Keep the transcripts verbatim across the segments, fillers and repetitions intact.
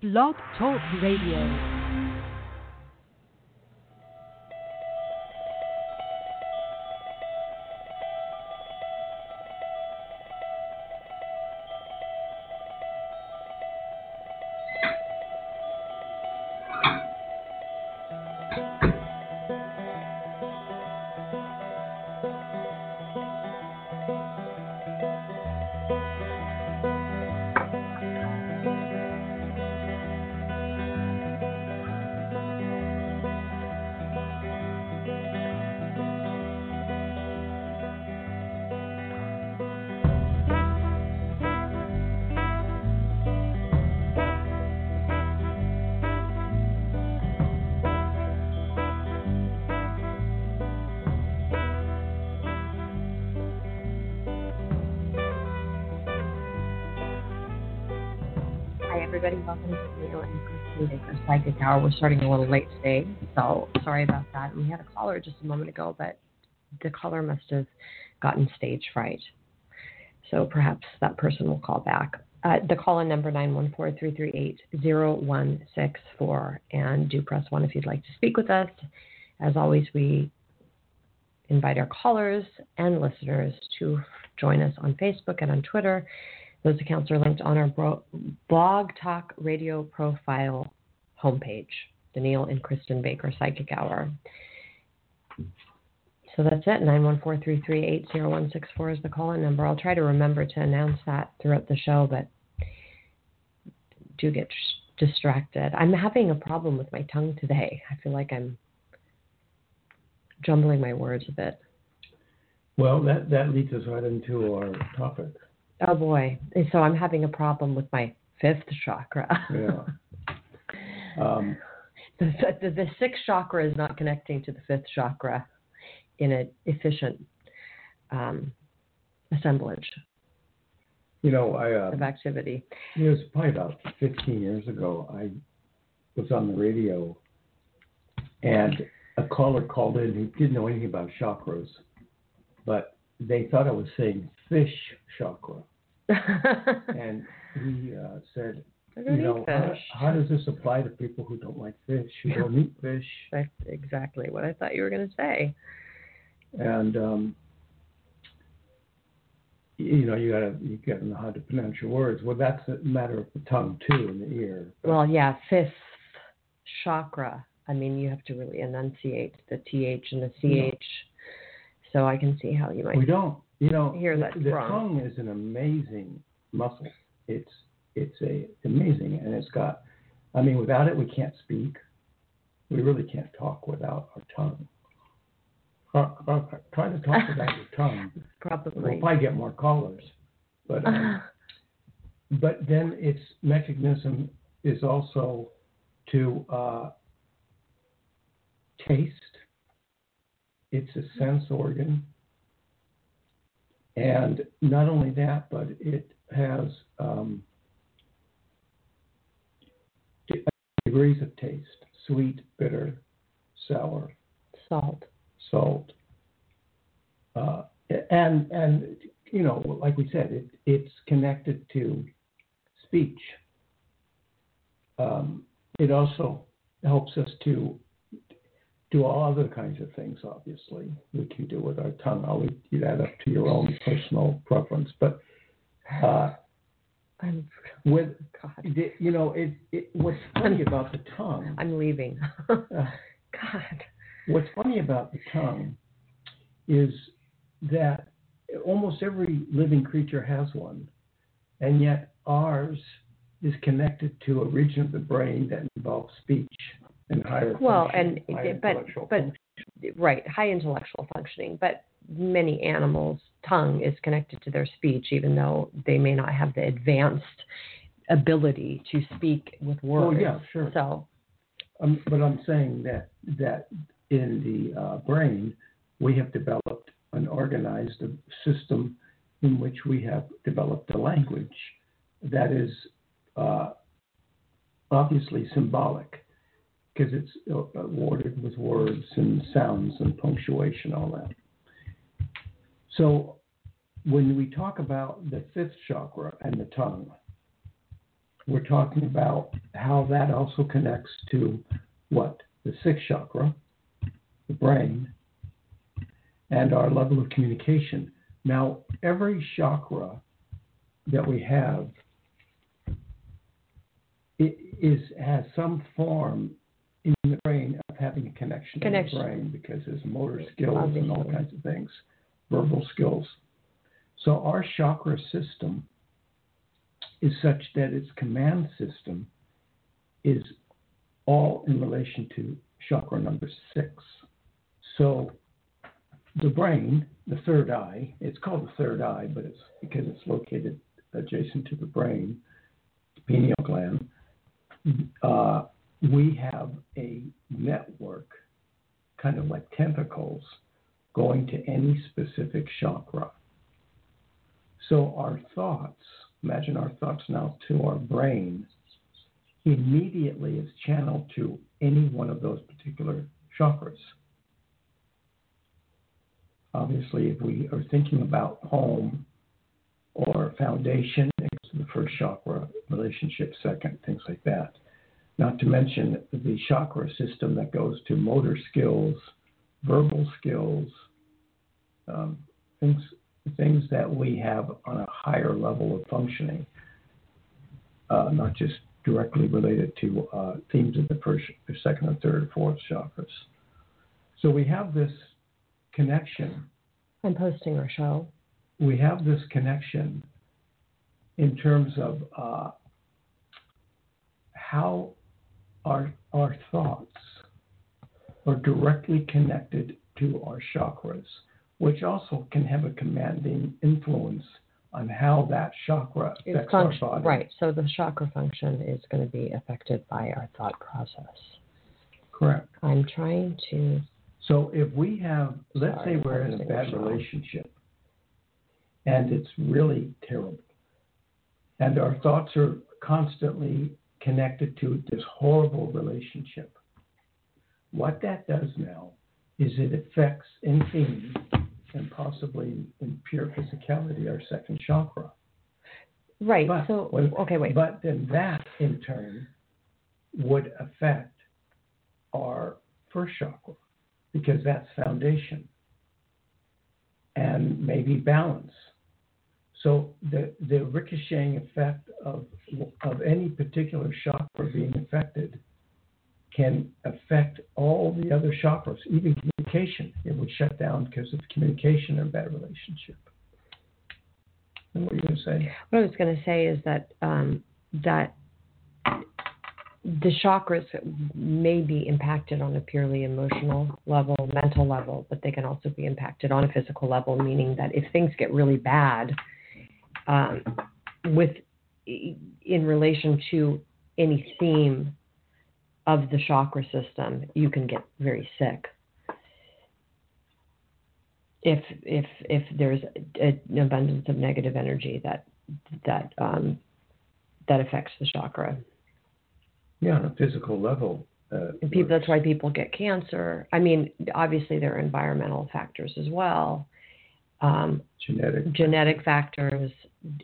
Blog Talk Radio. Everybody, welcome to the Neil and Christine Baker Psychic Hour. We're starting a little late today, so sorry about that. We had a caller just a moment ago, but the caller must have gotten stage fright. So perhaps that person will call back. Uh, the call-in number nine one four, three three eight, zero one six four, and do press one if you'd like to speak with us. As always, we invite our callers and listeners to join us on Facebook and on Twitter. Those accounts are linked on our bro- Blog Talk Radio profile homepage, the Neil and Kristen Baker Psychic Hour. So that's it, nine one four, three three eight, zero one six four is the call-in number. I'll try to remember to announce that throughout the show, but do get distracted. I'm having a problem with my tongue today. I feel like I'm jumbling my words a bit. Well, that, that leads us right into our topic. Oh, boy. And so I'm having a problem with my fifth chakra. Yeah. Um, the, the, the sixth chakra is not connecting to the fifth chakra in an efficient um, assemblage you know, I, uh, of activity. It was probably about fifteen years ago. I was on the radio, and a caller called in who didn't know anything about chakras, but they thought I was saying fish chakra. And he uh, said, you know, how, how does this apply to people who don't like fish, who don't eat fish? That's exactly what I thought you were going to say. And, um, you know, you gotta you gotta know how to pronounce your words. Well, that's a matter of the tongue, too, and the ear. But, well, yeah, fifth chakra. I mean, you have to really enunciate the T H and the C H. No. So I can see how you might we don't. You know, hear that the, the wrong. tongue is an amazing muscle. It's it's a it's amazing, and it's got. I mean, without it, we can't speak. We really can't talk without our tongue. Uh, uh, try to talk without your tongue. Probably. We'll probably get more callers, but um, but then its mechanism is also to uh, taste. It's a sense organ. And not only that, but it has um, degrees of taste: sweet, bitter, sour, salt, salt, uh, and and you know, like we said, it, it's connected to speech. Um, it also helps us to do all other kinds of things, obviously, we can do with our tongue. I'll leave that up to your own personal preference. But uh, I'm, with, God. The, you know, it, it, what's funny about the tongue... I'm leaving. uh, God. What's funny about the tongue is that almost every living creature has one, and yet ours is connected to a region of the brain that involves speech. And higher well, and but but right, high intellectual functioning. But many animals' tongue is connected to their speech, even though they may not have the advanced ability to speak with words. Oh yeah, sure. So, um, but I'm saying that that in the uh, brain we have developed an organized system in which we have developed a language that is uh, obviously symbolic. Because it's uh, watered with words and sounds and punctuation, all that. So when we talk about the fifth chakra and the tongue, we're talking about how that also connects to what? The sixth chakra, the brain, and our level of communication. Now, every chakra that we have it is has some form in the brain of having a connection, connection. to the brain because there's motor skills Obviously. and all kinds of things, verbal skills. So our chakra system is such that its command system is all in relation to chakra number six. So the brain, the third eye, it's called the third eye, but it's because it's located adjacent to the brain, the pineal gland. Uh, we have a network, kind of like tentacles, going to any specific chakra. So our thoughts, imagine our thoughts now to our brain, immediately is channeled to any one of those particular chakras. Obviously, if we are thinking about home or foundation, it goes to the first chakra, relationship second, things like that. Not to mention the chakra system that goes to motor skills, verbal skills, um, things things that we have on a higher level of functioning, uh, not just directly related to uh, themes of the first, the second, or third, or fourth chakras. So we have this connection. I'm posting our show. We have this connection in terms of uh, how our our thoughts are directly connected to our chakras, which also can have a commanding influence on how that chakra affects function, our body. Right. So the chakra function is going to be affected by our thought process. Correct. I'm trying to. So if we have, let's Sorry, say we're in a bad relationship, and it's really terrible, and our thoughts are constantly connected to this horrible relationship. What that does now is it affects anything, and possibly in pure physicality, our second chakra. Right. But, so, when, okay, wait. But then that, in turn, would affect our first chakra, because that's foundation and maybe balance. So the, the ricocheting effect of, of any particular chakra being affected can affect all the other chakras, even communication. It would shut down because of communication or bad relationship. And what are you going to say? What I was going to say is that um, that the chakras may be impacted on a purely emotional level, mental level, but they can also be impacted on a physical level, meaning that if things get really bad um, with in relation to any theme of the chakra system, you can get very sick. If if if there's a, an abundance of negative energy that that um, that affects the chakra. Yeah, on a physical level. Uh, people, that's why people get cancer. I mean, obviously there are environmental factors as well. Um, genetic. Genetic factors.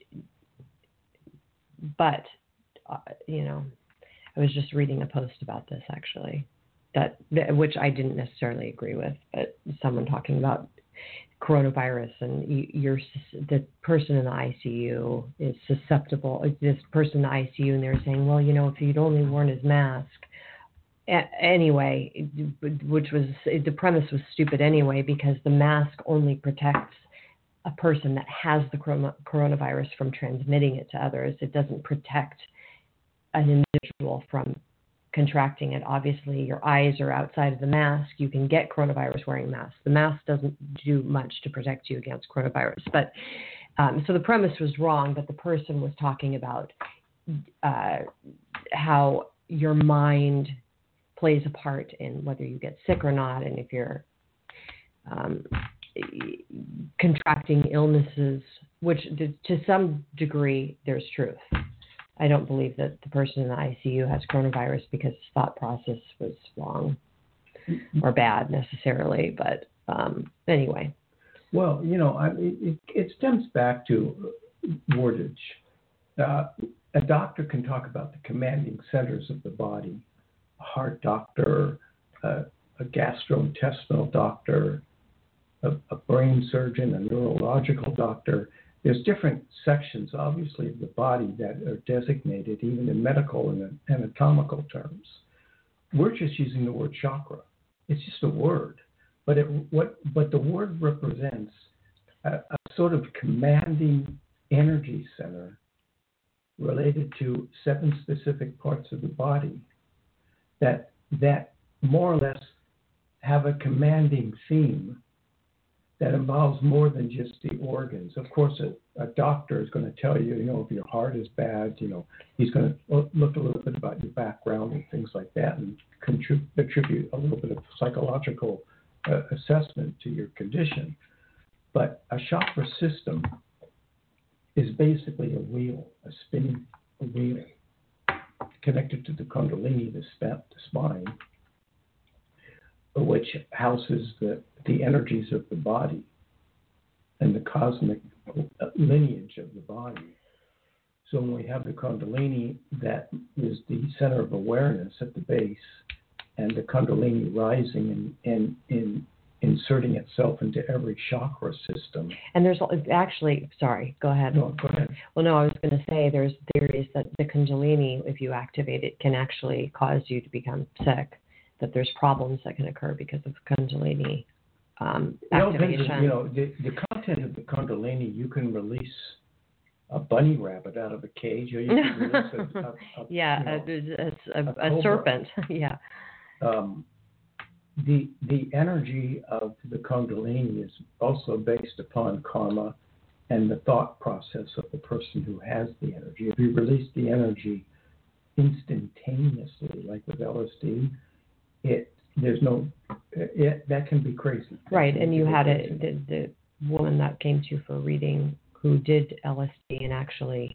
But, uh, you know, I was just reading a post about this actually, that which I didn't necessarily agree with, but someone talking about coronavirus and you, you're the person in the I C U is susceptible. This person in the I C U, and they're saying, well, you know, if he'd only worn his mask. A- anyway, which was the premise was stupid anyway, because the mask only protects a person that has the corona, coronavirus from transmitting it to others. It doesn't protect an individual from contracting it. Obviously, your eyes are outside of the mask. You can get coronavirus wearing masks. The mask doesn't do much to protect you against coronavirus. But um, so the premise was wrong, but the person was talking about uh, how your mind plays a part in whether you get sick or not, and if you're um, contracting illnesses, which to some degree there's truth. I don't believe that the person in the I C U has coronavirus because his thought process was wrong or bad necessarily. But um, anyway. Well, you know, I, it, it stems back to wordage. Uh, a doctor can talk about the commanding centers of the body, a heart doctor, a, a gastrointestinal doctor, a, a brain surgeon, a neurological doctor. There's different sections, obviously, of the body that are designated, even in medical and anatomical terms. We're just using the word chakra. It's just a word, but it, what, but the word represents a, a sort of commanding energy center related to seven specific parts of the body that that more or less have a commanding theme that involves more than just the organs. Of course, a, a doctor is going to tell you, you know, if your heart is bad, you know, he's going to look a little bit about your background and things like that and contrib- attribute a little bit of psychological uh, assessment to your condition. But a chakra system is basically a wheel, a spinning wheel, connected to the Kundalini, the, sp- the spine, which houses the, the energies of the body and the cosmic lineage of the body. So when we have the Kundalini, that is the center of awareness at the base, and the Kundalini rising and, and, and inserting itself into every chakra system. And there's actually, sorry, go ahead. No, go ahead. Well, no, I was going to say there's theories that the Kundalini, if you activate it, can actually cause you to become sick, that there's problems that can occur because of Kundalini um, activation. You know, the, the content of the Kundalini, you can release a bunny rabbit out of a cage, or you can release a, a, a yeah, you know, a, a, a, a serpent. yeah. Um, The the energy of the Kundalini is also based upon karma and the thought process of the person who has the energy. If you release the energy instantaneously, like with L S D, it there's no it, that can be crazy. Right, and you had a the, the woman that came to you for reading who did L S D and actually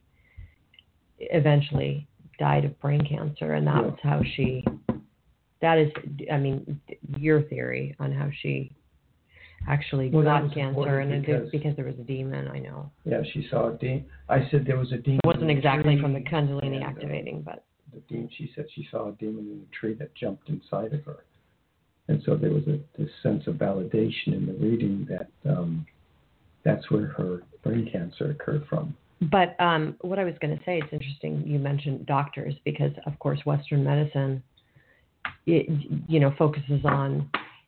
eventually died of brain cancer, and that yeah. was how she. That is, I mean, your theory on how she actually well, got cancer, and because, it, because there was a demon, I know. Yeah, she saw a demon. I said there was a demon. It wasn't exactly from the Kundalini and, activating, uh, but. The demon, she said she saw a demon in a tree that jumped inside of her. And so there was a, this sense of validation in the reading that um, that's where her brain cancer occurred from. But um, what I was going to say, it's interesting you mentioned doctors, because, of course, Western medicine, it, you know, focuses on,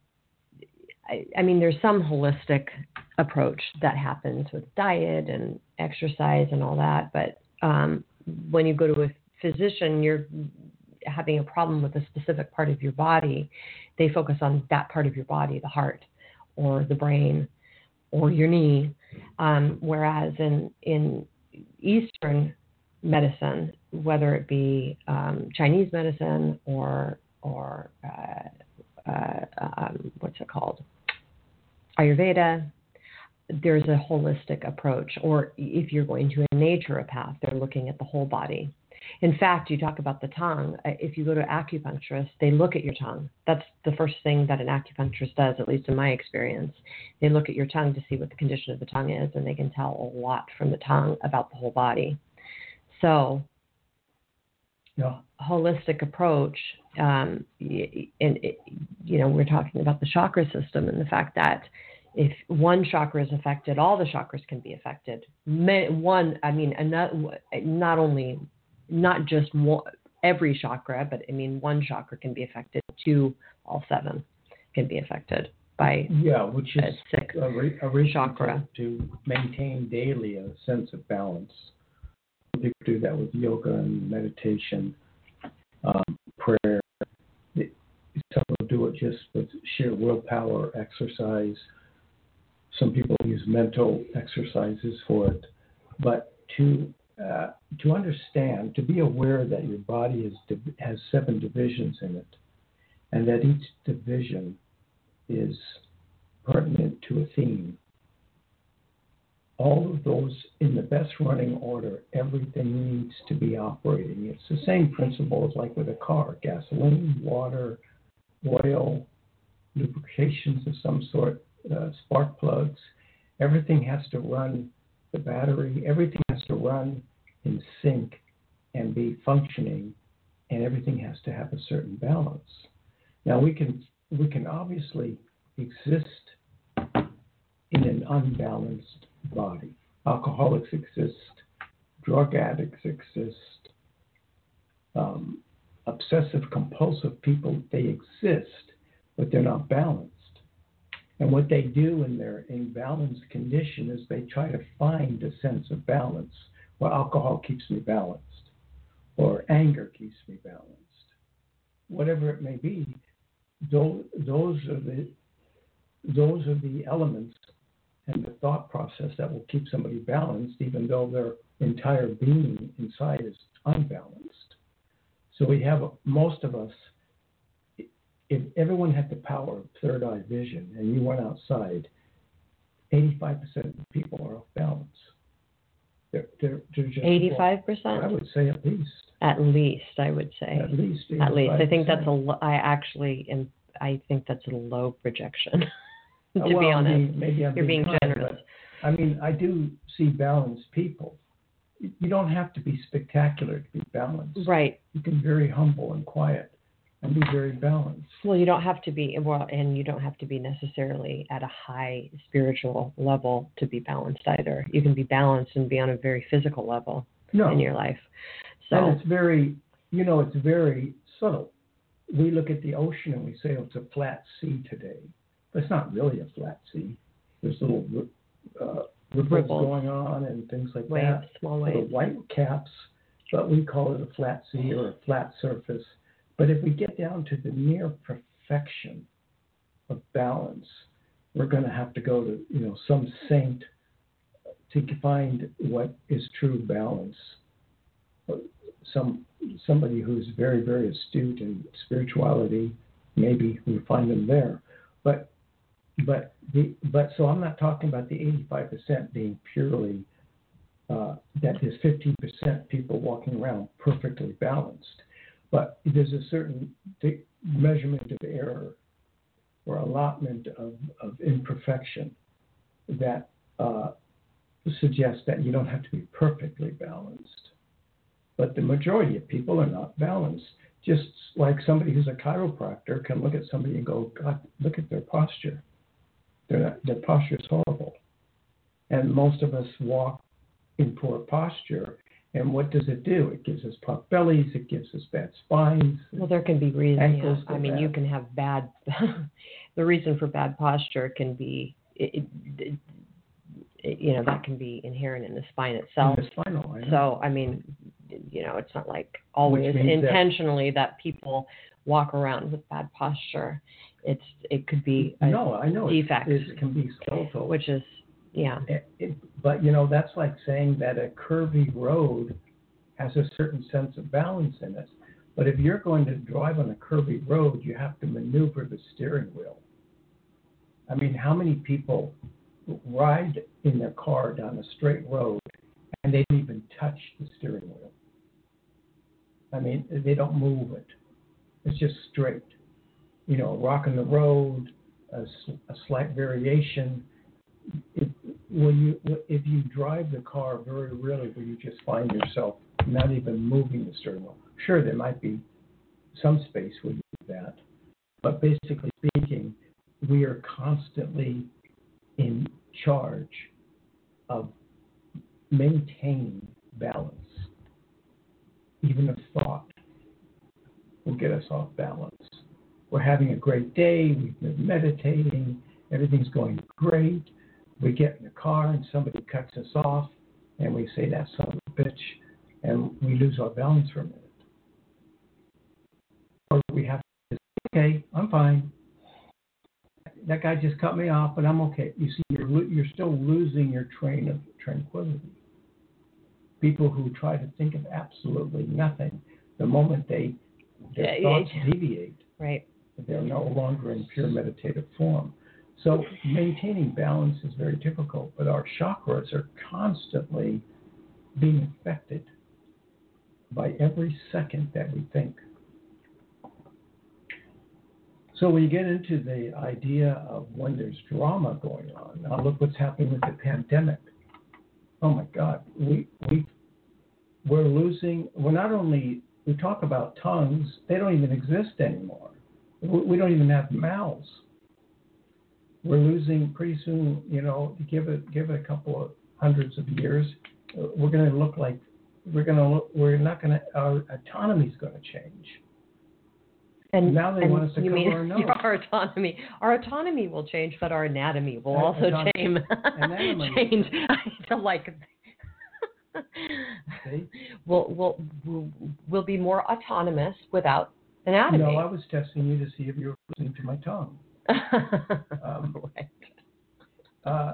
I, I mean, there's some holistic approach that happens with diet and exercise and all that. But um, when you go to a physician, you're having a problem with a specific part of your body, they focus on that part of your body, the heart or the brain or your knee. Um, whereas in, in Eastern medicine, whether it be um, Chinese medicine or or uh, uh, um, what's it called, Ayurveda, there's a holistic approach. Or if you're going to a naturopath, they're looking at the whole body. In fact, you talk about the tongue. If you go to acupuncturists, they look at your tongue. That's the first thing that an acupuncturist does, at least in my experience. They look at your tongue to see what the condition of the tongue is, and they can tell a lot from the tongue about the whole body. So, yeah. Holistic approach, um, and it, you know, we're talking about the chakra system and the fact that if one chakra is affected, all the chakras can be affected. One, I mean, not, not only, not just one, every chakra, but I mean, one chakra can be affected. Two, all seven can be affected by yeah, which is a sick a, re- a reason chakra to, to maintain daily a sense of balance. People do that with yoga and meditation, um, prayer. Some will do it just with sheer willpower, exercise. Some people use mental exercises for it. But to uh, to understand, to be aware that your body is div- has seven divisions in it, and that each division is pertinent to a theme. All of those in the best running order, everything needs to be operating. It's the same principle as like with a car, gasoline, water, oil, lubrications of some sort, uh, spark plugs. Everything has to run, the battery, everything has to run in sync and be functioning, and everything has to have a certain balance. Now we can we can obviously exist in an unbalanced body. Alcoholics exist, drug addicts exist, um, obsessive compulsive people, they exist, but they're not balanced. And what they do in their imbalanced condition is they try to find a sense of balance. Well, alcohol keeps me balanced, or anger keeps me balanced. Whatever it may be, those, those are the those are the elements and the thought process that will keep somebody balanced, even though their entire being inside is unbalanced. So we have, most of us, if everyone had the power of third eye vision and you went outside, eighty-five percent of the people are off balance. They're, they're, they're just eighty-five percent? I would say at least. At least, I would say. At least. At least. I think that's a, lo- I actually am, I think that's a low projection, to well, be honest. I mean, maybe I'm You're being kind, generous. But, I mean, I do see balanced people. You don't have to be spectacular to be balanced. Right. You can be very humble and quiet and be very balanced. Well, you don't have to be, well, and you don't have to be necessarily at a high spiritual level to be balanced either. You can be balanced and be on a very physical level no. in your life. So and it's very, you know, it's very subtle. We look at the ocean and we say, oh, it's a flat sea today. But it's not really a flat sea. There's little uh, ripples, Ripples going on and things like waves, that. small Little waves. white caps, but we call it a flat sea or a flat surface. But if we get down to the near perfection of balance, we're going to have to go to, you know, some saint to find what is true balance. Some somebody who's very, very astute in spirituality, maybe we find them there. But but the but so I'm not talking about the eighty-five percent being purely uh, that there's fifteen percent people walking around perfectly balanced. But there's a certain measurement of error or allotment of, of imperfection that uh, suggests that you don't have to be perfectly balanced. But the majority of people are not balanced. Just like somebody who's a chiropractor can look at somebody and go, God, look at their posture. Their, their posture is horrible. And most of us walk in poor posture. And what does it do? It gives us pot bellies. It gives us bad spines. Well, there can be reasons. Ankles Yeah. I mean, bad. you can have bad. The reason for bad posture can be, it, it, it, you know, that can be inherent in the spine itself. In the spinal, I know. So, I mean, you know, it's not like always Which means intentionally that, that people walk around with bad posture. It's it could be a no, I know defect, it, it can be skeletal. which is yeah. It, it, but you know, that's like saying that a curvy road has a certain sense of balance in it. But if you're going to drive on a curvy road, you have to maneuver the steering wheel. I mean, how many people ride in their car down a straight road and they don't even touch the steering wheel? I mean, they don't move it. It's just straight. You know, rocking the road, a, a slight variation. If, when you, if you drive the car very really, where you just find yourself not even moving the steering wheel. Sure, there might be some space where you do that, but basically speaking, we are constantly in charge of maintaining balance. Even a thought will get us off balance. We're having a great day, we've been meditating, everything's going great. We get in the car and somebody cuts us off and we say, that son of a bitch, and we lose our balance for a minute. Or we have to say, okay, I'm fine. That guy just cut me off, but I'm okay. You see, you're, you're still losing your train of tranquility. People who try to think of absolutely nothing, the moment they their Yeah, thoughts yeah. deviate, Right. they're no longer in pure meditative form. So maintaining balance is very difficult, but our chakras are constantly being affected by every second that we think. So when you get into the idea of when there's drama going on, now look what's happening with the pandemic. Oh my God, we we we're losing, we're not only, we talk about tongues, they don't even exist anymore. We, we don't even have mouths. We're losing pretty soon, you know, give it, give it a couple of hundreds of years, uh, we're going to look like, we're going to look, we're not going to, our autonomy is going to change. And now they and want us to you cover mean our nose. Our autonomy, our autonomy will change, but our anatomy will Uh, also autonomy. change. Anatomy. change. I don't like. See? We'll, we'll we'll we'll be more autonomous without anatomy. No, I was testing you to see if you were listening to my tongue. um, right. Uh,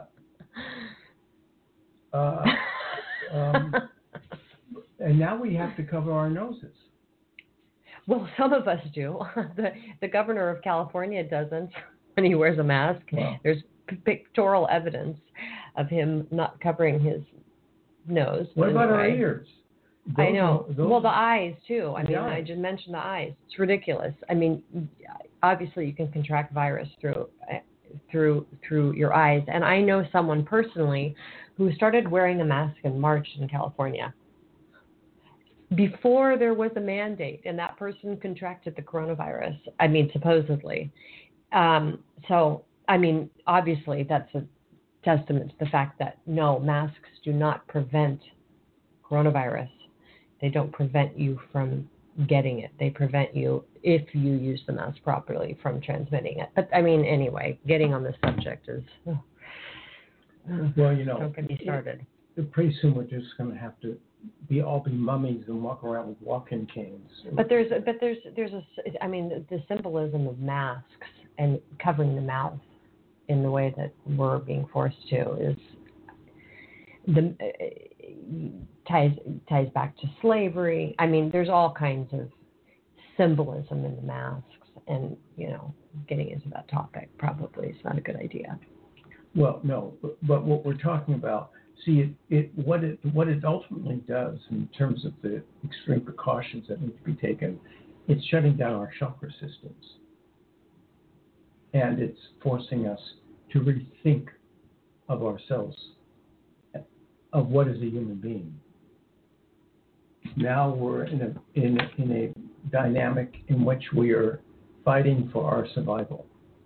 uh, um, and now we have to cover our noses. Well, some of us do. The the governor of California doesn't when he wears a mask. Wow. There's pictorial evidence of him not covering his nose. What about anyway. our ears? I Those know. are- those- Well, the eyes too. I The mean, eyes. I just mentioned the eyes. It's ridiculous. I mean, obviously you can contract virus through through through your eyes, and I know someone personally who started wearing a mask in March in California before there was a mandate, and that person contracted the coronavirus. I mean, supposedly. Um, so, I mean, obviously that's a testament to the fact that no, masks do not prevent coronavirus. They don't prevent you from getting it. They prevent you, if you use the mask properly, from transmitting it. But I mean, anyway, getting on this subject is, oh, well, you know, don't get me started. It, pretty soon we're just going to have to be all be mummies and walk around with walking canes. But there's, but there's, there's a, I mean, the, the symbolism of masks and covering the mouth in the way that we're being forced to is the uh, ties ties back to slavery. I mean, there's all kinds of symbolism in the masks, and you know, getting into that topic probably is not a good idea. Well, no, but, but what we're talking about, see, it, it what it what it ultimately does in terms of the extreme precautions that need to be taken, it's shutting down our chakra systems, and it's forcing us to rethink of ourselves, of what is a human being. Now we're in a in a, in a dynamic in which we are fighting for our survival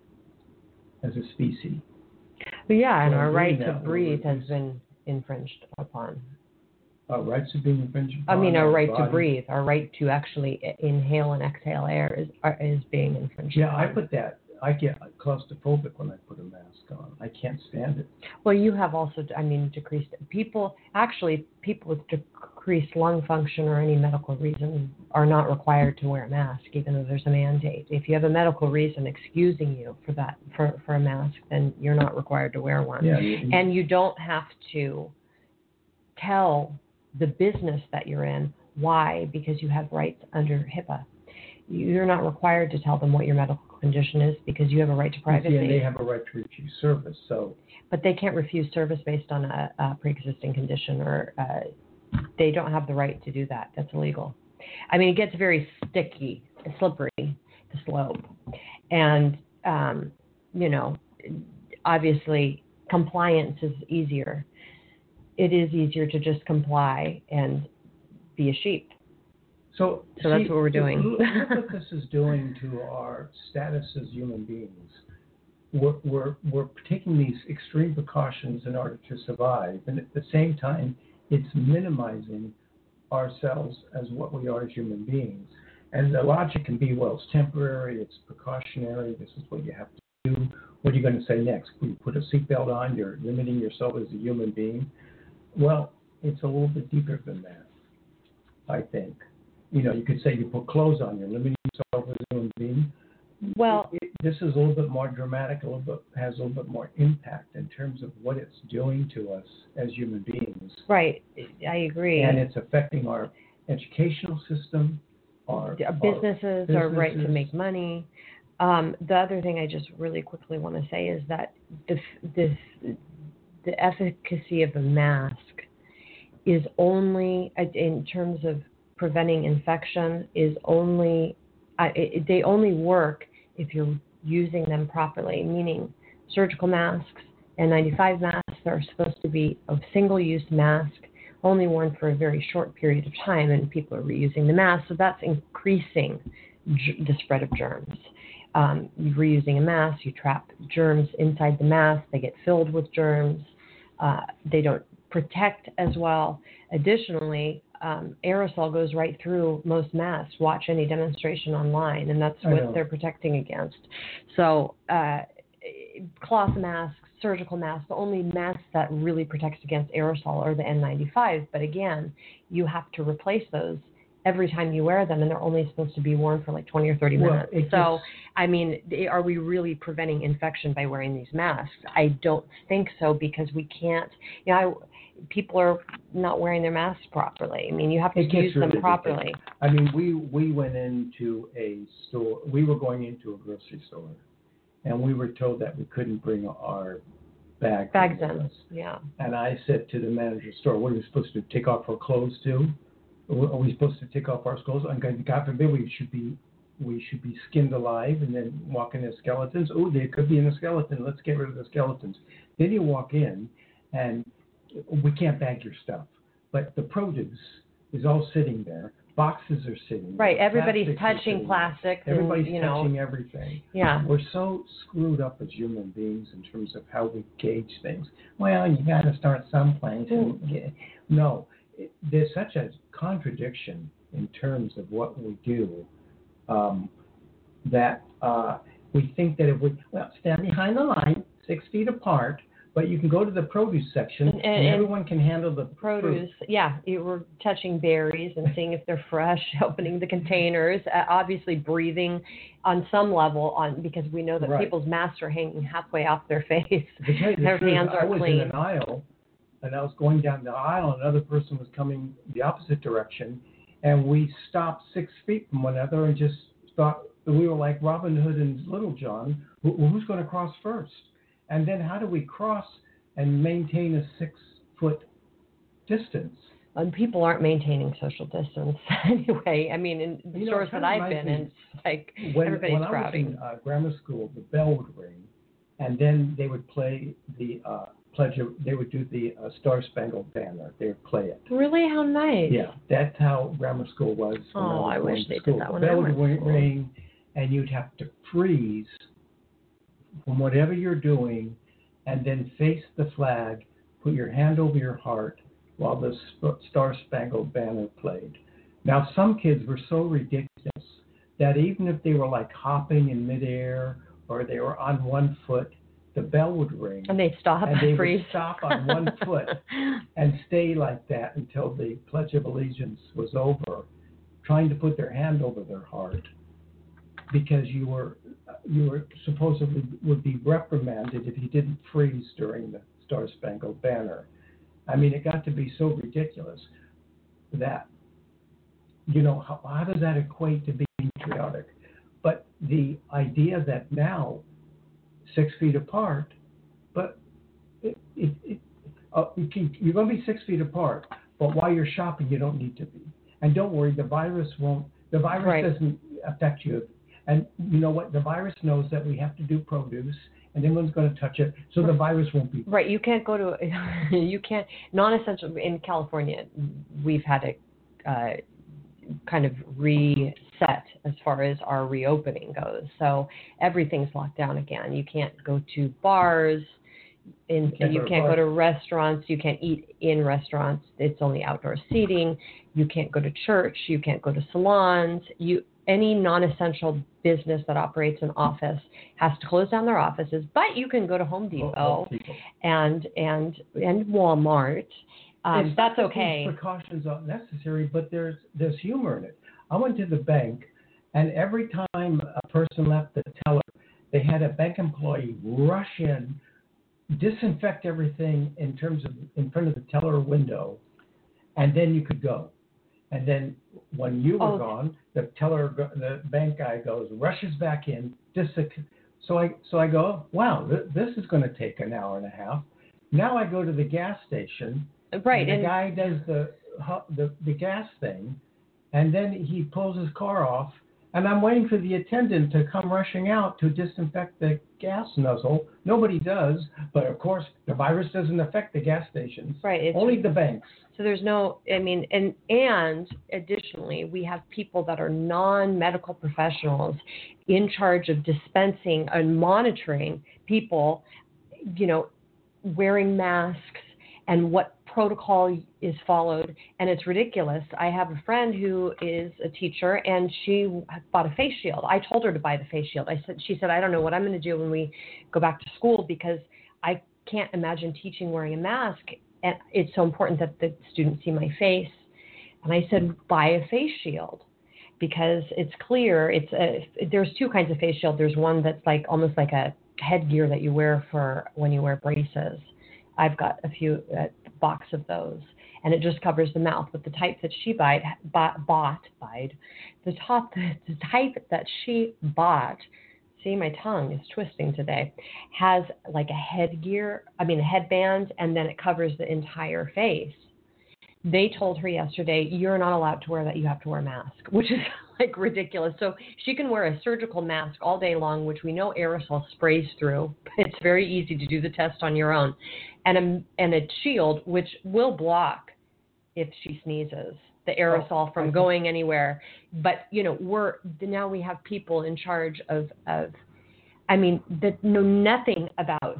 as a species. But yeah, and So our doing right to that, breathe we're- has been infringed upon. Our rights are being infringed I upon. mean, our right to body. breathe, our right to actually inhale and exhale air is are, is being infringed Yeah, upon. I put that. I get claustrophobic when I put a mask on. I can't stand it. Well, you have also, I mean, decreased people, actually, people with decreased lung function or any medical reason are not required to wear a mask, even though there's a mandate. If you have a medical reason excusing you for that, for, for a mask, then you're not required to wear one. Yeah, you- And you don't have to tell the business that you're in why, because you have rights under HIPAA. You're not required to tell them what your medical condition is because you have a right to privacy. Yeah, they have a right to refuse service. So, but they can't refuse service based on a, a pre-existing condition, or uh, they don't have the right to do that. That's illegal. I mean, it gets very sticky, slippery, the slope, and um, you know, obviously, compliance is easier. It is easier to just comply and be a sheep. so, So that's see, what we're doing. Look, look what this is doing to our status as human beings. We're, we're, we're taking these extreme precautions in order to survive, and at the same time, it's minimizing ourselves as what we are as human beings. And the logic can be, well, it's temporary, it's precautionary, this is what you have to do. What are you going to say next? When you put a seatbelt on, you're limiting yourself as a human being. Well, it's a little bit deeper than that, I think. You know, you could say you put clothes on, you're limiting yourself as a human being. Well, It, it, this is a little bit more dramatic, a little bit, has a little bit more impact in terms of what it's doing to us as human beings. right, I agree. And it's affecting our educational system, our, Our our businesses, our right to businesses. make money. Um, the other thing I just really quickly want to say is that the, the, the efficacy of the mask is only, in terms of preventing infection, is only, uh, it, they only work if you're using them properly, meaning surgical masks, N ninety-five masks are supposed to be a single-use mask. only worn for a very short period of time, and people are reusing the mask. So that's increasing g- the spread of germs. Um, reusing a mask, you trap germs inside the mask. They get filled with germs. Uh, they don't protect as well. Additionally, um, aerosol goes right through most masks. Watch any demonstration online, and that's what they're protecting against. So uh, cloth masks, surgical masks, the only masks that really protects against aerosol are the N ninety-fives. But again, you have to replace those every time you wear them, and they're only supposed to be worn for like twenty or thirty minutes. Well, so, gets... I mean, are we really preventing infection by wearing these masks? I don't think so, because we can't, you know, I, people are not wearing their masks properly. I mean, you have to use really them properly. Ridiculous. I mean, we, we went into a store, we were going into a grocery store, and we were told that we couldn't bring our bag bags in. Yeah. And I said to the manager of the store, what are we supposed to do, take off our clothes too? Are we supposed to take off our clothes? And God forbid we should be we should be skinned alive and then walk in as skeletons. Oh, there could be in a skeleton. Let's get rid of the skeletons. Then you walk in, and we can't bag your stuff. But the produce is all sitting there. Boxes are sitting there. Right. Everybody's touching plastic. Everybody's and, you touching know, everything. Yeah. We're so screwed up as human beings in terms of how we gauge things. Well, you got to start someplace. And get, no. It, there's such a contradiction in terms of what we do um, that uh, we think that if we, well, stand behind the line, six feet apart, but you can go to the produce section and, and, and everyone can handle the produce. Fruit. Yeah, you were touching berries and seeing if they're fresh, opening the containers, uh, obviously breathing on some level on because we know that right. people's masks are hanging halfway off their face. Their truth, hands are I was clean. in an aisle, and I was going down the aisle, and another person was coming the opposite direction, and we stopped six feet from one another and just thought we were like Robin Hood and Little John. Who, who's going to cross first? And then how do we cross and maintain a six-foot distance? And people aren't maintaining social distance anyway. I mean, in the you stores know, that I've been in, it's like when, everybody's when crowding. When I was in uh, grammar school, the bell would ring, and then they would play the uh, pledge. Of, they would do the uh, Star Spangled Banner. They would play it. Really? How nice. Yeah, that's how grammar school was. When oh, I, was I wish they school. did that the when bell I went would to school. ring, and you'd have to freeze from whatever you're doing, and then face the flag, put your hand over your heart while the Star Spangled Banner played. Now, some kids were so ridiculous that even if they were like hopping in midair or they were on one foot, the bell would ring. And they'd stop and they freeze. would stop on one foot and stay like that until the Pledge of Allegiance was over, trying to put their hand over their heart, because you were you were supposedly would be reprimanded if you didn't freeze during the Star Spangled Banner. I mean, it got to be so ridiculous that, you know, how, how does that equate to being patriotic? But the idea that now, six feet apart, but it, it, it, uh, you can, you're going to be six feet apart, but while you're shopping, you don't need to be. And don't worry, the virus won't, the virus right. doesn't affect you. And you know what? The virus knows that we have to do produce, and everyone's going to touch it, so the virus won't be. Right. You can't go to, you can't, non-essential, in California, we've had a uh, kind of reset as far as our reopening goes. So everything's locked down again. You can't go to bars, in, you can't, you go, can't go to restaurants, you can't eat in restaurants, it's only outdoor seating, you can't go to church, you can't go to salons, you any non-essential business that operates an office has to close down their offices, but you can go to Home Depot oh, oh, and and and Walmart. Um, it's that's not okay. These precautions are necessary, but there's there's humor in it. I went to the bank, and every time a person left the teller, they had a bank employee rush in, disinfect everything in terms of in front of the teller window, and then you could go. And then when you were oh. gone, the teller, the bank guy goes, rushes back in. So I, so I go, wow, th- this is going to take an hour and a half. Now I go to the gas station. Right. And the and guy does the, the the gas thing, and then he pulls his car off, And I'm waiting for the attendant to come rushing out to disinfect the gas nozzle. Nobody does, but of course the virus doesn't affect the gas stations. Right. It's, Only the banks. So there's no, I mean, and and additionally, we have people that are non-medical professionals in charge of dispensing and monitoring people, you know, wearing masks and what protocol is followed, and it's ridiculous. I have a friend who is a teacher, and she bought a face shield. I told her to buy the face shield. I said, she said, I don't know what I'm going to do when we go back to school because I can't imagine teaching wearing a mask, and it's so important that the students see my face. And I said, buy a face shield because it's clear. It's a, there's two kinds of face shield. There's one that's like almost like a headgear that you wear for when you wear braces. I've got a few uh, box of those, and it just covers the mouth. But the type that she bought, bought, bought, bought the top, the type that she bought. See, my tongue is twisting today. Has like a headgear, I mean a headband, and then it covers the entire face. They told her yesterday, you're not allowed to wear that. You have to wear a mask, which is like ridiculous. So she can wear a surgical mask all day long, which we know aerosol sprays through. It's very easy to do the test on your own. And a, and a shield, which will block if she sneezes, the aerosol from going anywhere. But, you know, we're now we have people in charge of, of I mean, that know nothing about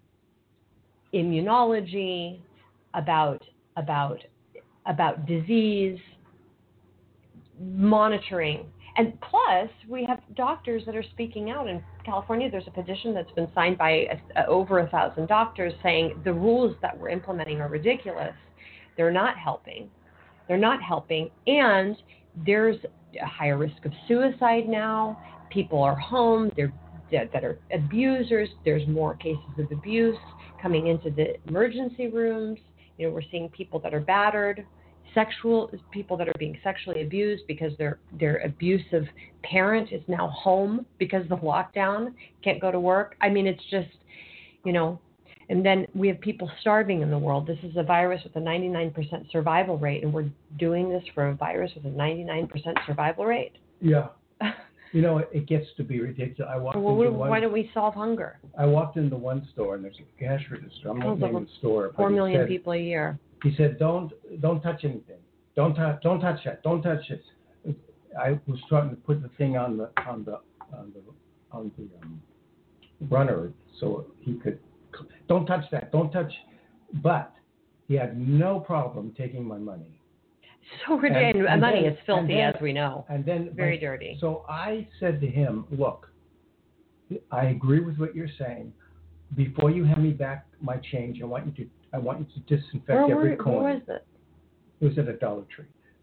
immunology, about about about disease, monitoring. And plus, we have doctors that are speaking out. In California, there's a petition that's been signed by a, over a thousand doctors saying the rules that we're implementing are ridiculous. They're not helping. They're not helping. And there's a higher risk of suicide now. People are home. They're that are abusers. There's more cases of abuse coming into the emergency rooms. You know, we're seeing people that are battered, sexual people that are being sexually abused because their their abusive parent is now home because of the lockdown, can't go to work. I mean, it's just, you know, and then we have people starving in the world. This is a virus with a ninety-nine percent survival rate, and we're doing this for a virus with a ninety-nine percent survival rate. Yeah. You know, it, it gets to be ridiculous. I walked well, into why one, don't we solve hunger? I walked into one store, and there's a cash register. I'm not naming the store. Four million said, people a year. He said, "Don't, don't touch anything. Don't touch, don't touch that. Don't touch it." I was trying to put the thing on the on the on the on the um, runner so he could. Don't touch that. Don't touch. But he had no problem taking my money. So ridiculous. And, and money then, is filthy, then, as we know. And then very my, dirty. So I said to him, "Look, I agree with what you're saying. Before you hand me back my change, I want you to I want you to disinfect where, every where, coin." Where was it? It was at a Dollar Tree.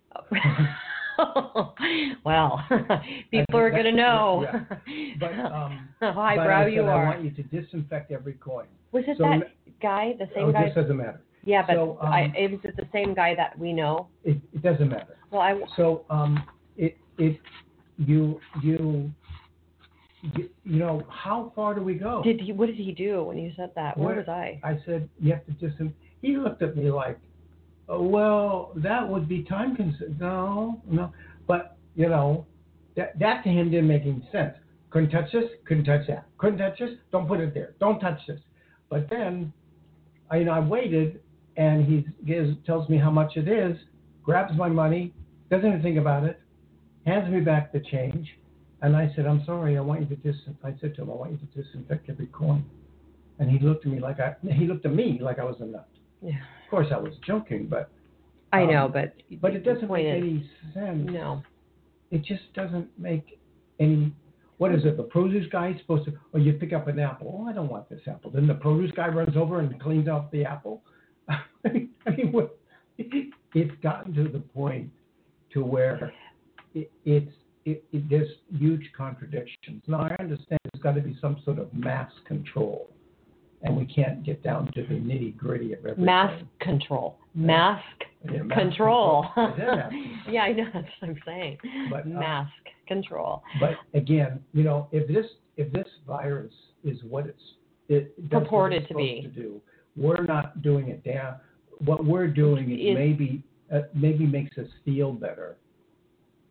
Oh. Well, people are going to know Yeah. But, um, how highbrow but I said, you are. I want you to disinfect every coin. Was it so, that guy, the same oh, guy? This doesn't matter. Yeah, but so, um, I, it was it the same guy that we know? It, it doesn't matter. Well, I. So um, it it you you. You, you know, how far do we go? Did he? What did he do when you said that? Where, Where was I? I said, you have to just. He looked at me like, oh, well, that would be time consuming. No, no. But, you know, that, that to him didn't make any sense. Couldn't touch this, couldn't touch that. Couldn't touch this, don't put it there. Don't touch this. But then, I, you know, I waited, and he gives, tells me how much it is, grabs my money, doesn't even think about it, hands me back the change. And I said, I'm sorry, I want you to disinfect. I said to him, I want you to disinfect every coin. And he looked at me like I, he looked at me like I was a nut. Yeah. Of course, I was joking, but. I um, know, but. But it doesn't make is, any sense. No. It just doesn't make any. What is it? The produce guy is supposed to, or you pick up an apple. Oh, I don't want this apple. Then the produce guy runs over and cleans off the apple. I mean, what, it's gotten to the point to where it, it's. It, it, there's huge contradictions. Now, I understand there's got to be some sort of mass control, and we can't get down to the nitty-gritty of everything. Mass control. Mask yeah, mass control. control. Yeah, I know. That's what I'm saying. But, Mask uh, control. But, again, you know, if this if this virus is what it's it, purported what it's to be, to do, we're not doing it down. What we're doing is it, maybe uh, maybe makes us feel better.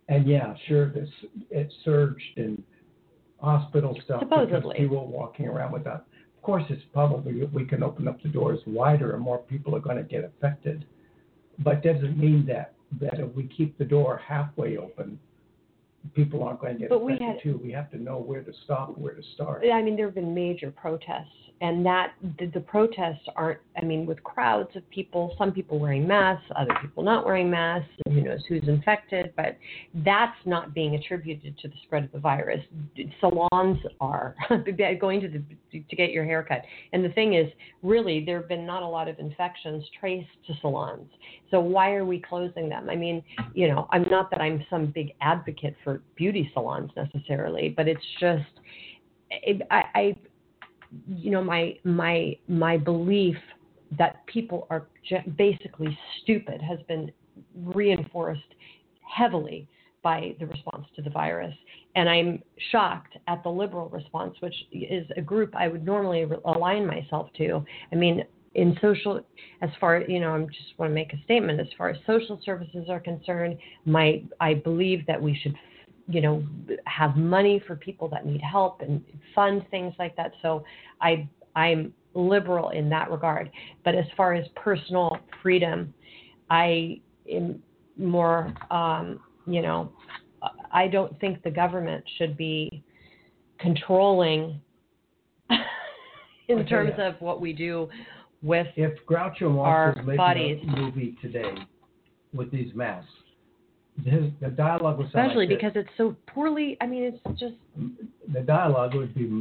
And yeah, sure, this it surged in hospital stuff Supposedly. because people walking around with that. Of course, it's probably we can open up the doors wider and more people are going to get affected. But doesn't mean that that if we keep the door halfway open, people aren't going to get But we affected had- too. We have to know where to stop, where to start. I mean, there have been major protests, and that the, the protests aren't, I mean, with crowds of people, some people wearing masks, other people not wearing masks, and who knows who's infected, but that's not being attributed to the spread of the virus. Salons are going to the, to get your hair cut. And the thing is, really, there have been not a lot of infections traced to salons. So why are we closing them? I mean, you know, I'm not that I'm some big advocate for beauty salons necessarily, but it's just, it, I, I, you know, my my my belief that people are basically stupid has been reinforced heavily by the response to the virus, and I'm shocked at the liberal response, which is a group I would normally align myself to. I mean, in social, as far, you know, I just want to make a statement. As far as social services are concerned, my I believe that we should, you know, have money for people that need help and fund things like that. So I I'm liberal in that regard. But as far as personal freedom, I am more, um, you know, I don't think the government should be controlling in Okay, terms yeah. of what we do with If Groucho our Marx was making bodies. a movie today with these masks, his, the dialogue would sound Especially like because it's so poorly, I mean, it's just... this. The dialogue would be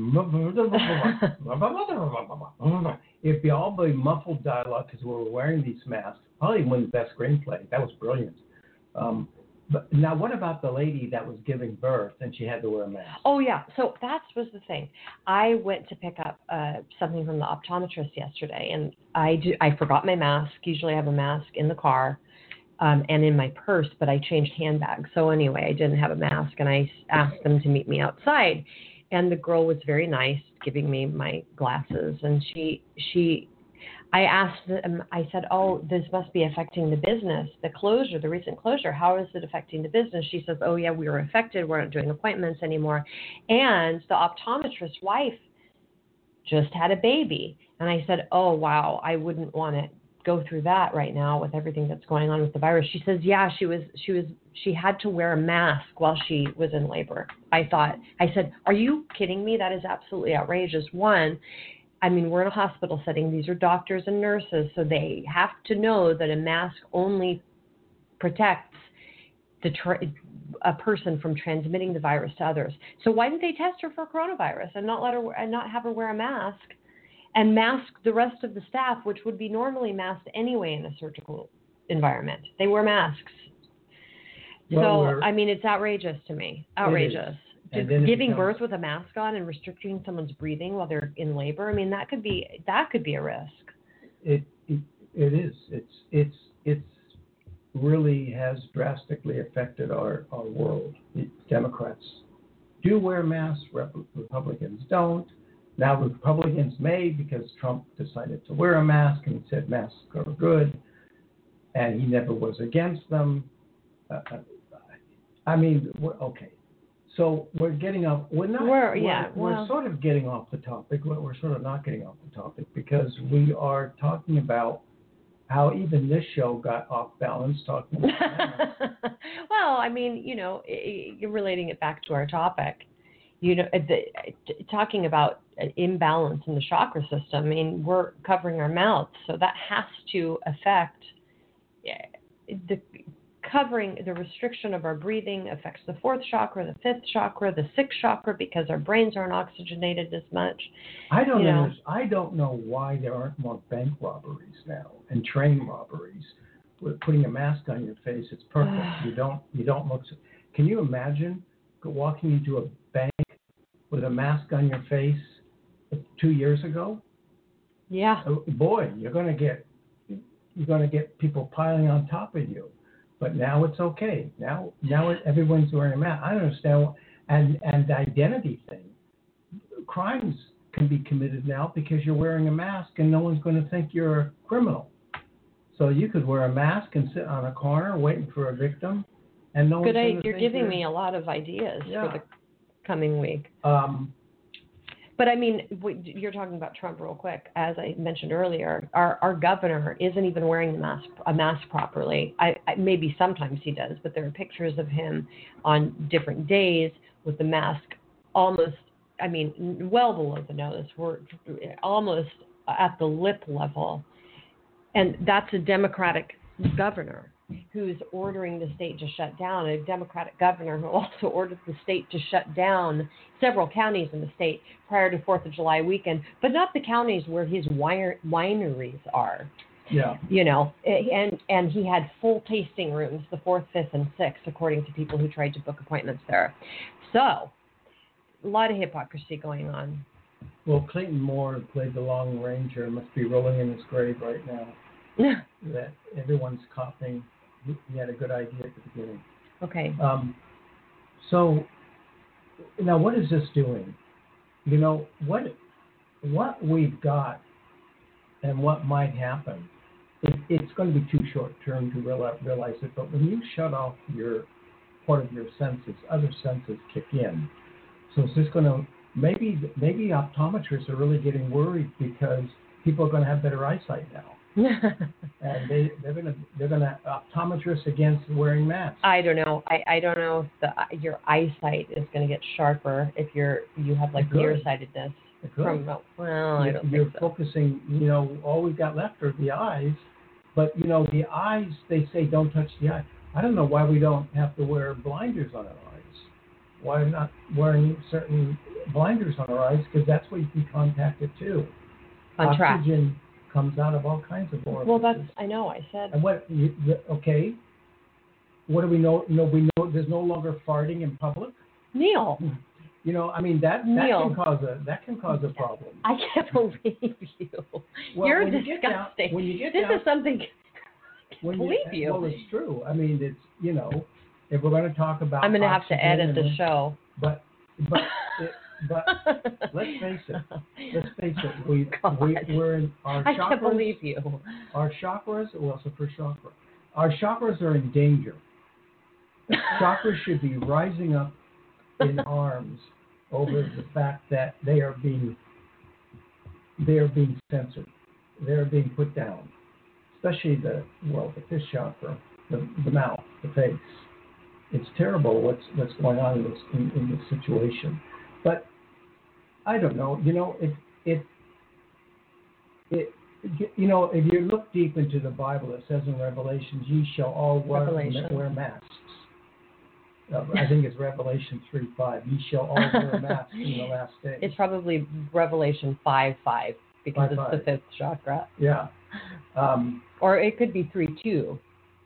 it'd be all the muffled dialogue because we're wearing these masks. Probably win the best screenplay. That was brilliant. Um, but now, what about the lady that was giving birth and she had to wear a mask? Oh, yeah. So that was the thing. I went to pick up uh, something from the optometrist yesterday, and I do, I forgot my mask. Usually I have a mask in the car um, and in my purse, but I changed handbags. So anyway, I didn't have a mask, and I asked them to meet me outside. And the girl was very nice, giving me my glasses, and she she. I asked them, I said, oh, this must be affecting the business, the closure, the recent closure. How is it affecting the business? She says, oh, yeah, we were affected. We're not doing appointments anymore. And the optometrist's wife just had a baby. And I said, oh, wow, I wouldn't want to go through that right now with everything that's going on with the virus. She says, yeah, she was, she was, she had to wear a mask while she was in labor. I thought, I said, are you kidding me? That is absolutely outrageous. One, I mean, we're in a hospital setting. These are doctors and nurses, so they have to know that a mask only protects the tra- a person from transmitting the virus to others. So why didn't they test her for coronavirus and not let her and not have her wear a mask and mask the rest of the staff, which would be normally masked anyway in a surgical environment? They wear masks. Well, so I mean, it's outrageous to me. Outrageous. Just giving becomes, birth with a mask on and restricting someone's breathing while they're in labor, I mean, that could be that could be a risk. It it, it is. It's it's it's really has drastically affected our, our world. The Democrats do wear masks. Republicans don't. Now Republicans may because Trump decided to wear a mask and said masks are good, and he never was against them. Uh, I mean, okay. So we're getting off. We're not. We're, yeah, we're, well, we're sort of getting off the topic. We're sort of not getting off the topic because we are talking about how even this show got off balance. Talking about well, I mean, you know, you're relating it back to our topic. You know, the, talking about an imbalance in the chakra system. I mean, we're covering our mouths, so that has to affect the. Covering the restriction of our breathing affects the fourth chakra, the fifth chakra, the sixth chakra, because our brains aren't oxygenated as much. I don't you know. I don't know why there aren't more bank robberies now and train robberies. With putting a mask on your face, it's perfect. you don't you don't look. Can you imagine walking into a bank with a mask on your face two years ago? Yeah. Oh, boy, you're gonna get you're gonna get people piling on top of you. But now it's okay. Now, now it, everyone's wearing a mask. I don't understand. What, and and the identity thing, crimes can be committed now because you're wearing a mask, and no one's going to think you're a criminal. So you could wear a mask and sit on a corner waiting for a victim, And no Good one's idea. gonna You're think giving you're- me a lot of ideas Yeah. for the coming week. Um, But I mean, we- you're talking about Trump real quick. As I mentioned earlier, our, our governor isn't even wearing the mask, a mask properly. I, I maybe sometimes he does, but there are pictures of him on different days with the mask almost, I mean, well below the nose. We're almost at the lip level. And that's a Democratic governor who's ordering the state to shut down, a Democratic governor who also ordered the state to shut down several counties in the state prior to fourth of July weekend, but not the counties where his wine- wineries are. yeah. You know, and and he had full tasting rooms the fourth, fifth, and sixth, according to people who tried to book appointments there. So, a lot of hypocrisy going on. Well, Clayton Moore played the Long Ranger, must be rolling in his grave right now. That everyone's coughing. He, he had a good idea at the beginning. Okay. Um, so now, what is this doing? You know what? What we've got and what might happen. It, it's going to be too short term to realize, realize it. But when you shut off your part of your senses, other senses kick in. So is this going to maybe maybe optometrists are really getting worried because people are going to have better eyesight now. and they they're gonna they're gonna optometrists against wearing masks. I don't know. I, I don't know if the your eyesight is going to get sharper if you're you have like nearsightedness from well I don't you're think so. focusing. You know, all we've got left are the eyes, but you know the eyes. They say don't touch the eye. I don't know why we don't have to wear blinders on our eyes. Why are we not wearing certain blinders on our eyes? Because that's where you can contact it too. Contract. Oxygen comes out of all kinds of orifices. Well, that's I know. I said. And what? You, the, okay. What do we know? No, we know there's no longer farting in public. Neil. You know, I mean that, that Neil. can cause a that can cause a problem. I can't believe you. Well, You're when you disgusting. get down, when you get this down, is something. I can't when believe you, you. Well, it's true. I mean, it's you know, if we're going to talk about, I'm going to have to edit and, the show. But but it, but let's face it. Let's face it. We we we're in our I chakras. can't believe you. Our chakras. Well, so for chakra, our chakras are in danger. Chakras should be rising up in arms over the fact that they are being they are being censored. They are being put down. Especially the well, the fifth chakra, the the mouth, the face. It's terrible what's what's going on in this in, in this situation. But I don't know. You know, it it it you know, if you look deep into the Bible, it says in Revelations, "Ye shall all wear, wear masks." Uh, I think it's Revelation three five. "Ye shall all wear masks in the last days." It's probably Revelation five five because five, it's five. the fifth chakra. Yeah. Um, or it could be three two.